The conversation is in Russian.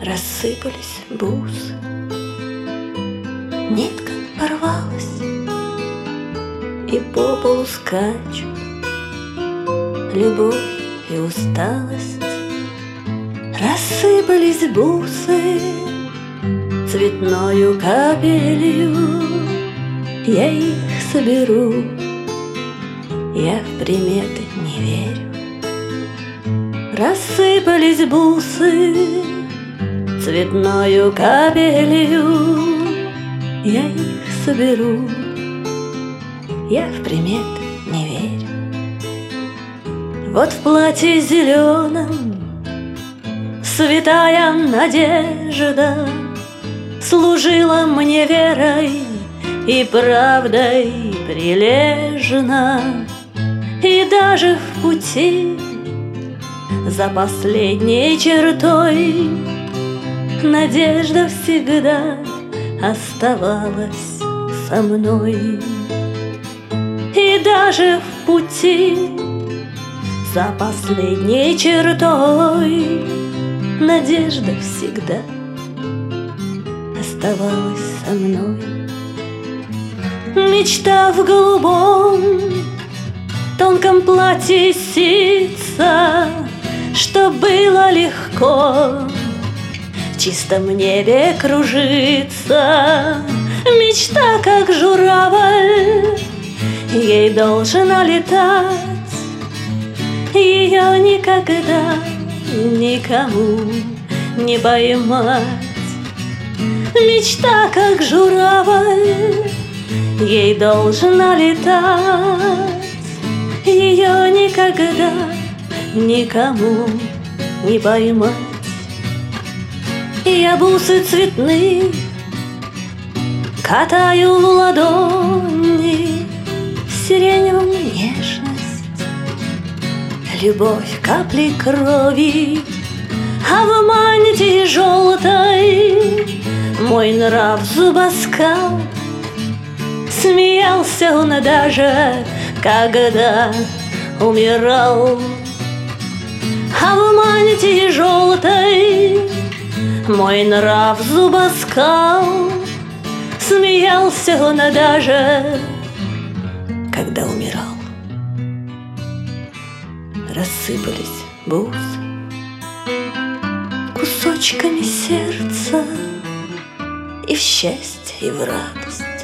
рассыпались бусы, нитка порвалась, и по полу скачут любовь и усталость. Рассыпались бусы цветною капелью, я их соберу, я в приметы не верю. Рассыпались бусы цветною капелью, я их соберу, я в приметы не верю. Вот в платье зеленом святая надежда служила мне верой и правдой прилежно, и даже в пути за последней чертой надежда всегда оставалась со мной. И даже в пути за последней чертой надежда всегда оставалась со мной. Мечта в голубом тонком платье ситца, что было легко в чистом небе кружиться. Мечта, как журавль, ей должна летать, ее никогда никому не поймать. Мечта, как журавль, ей должна летать, ее никогда никому не поймать. Я бусы цветные катаю в ладони, сиреневую нежность, любовь капли крови, а в мантии желтой мой нрав зубоскал. Смеялся он даже, когда умирал. А в мантии желтой мой нрав зубоскал. Смеялся он даже, когда умирал. Рассыпались бусы кусочками сердца, и в счастье, и в радость,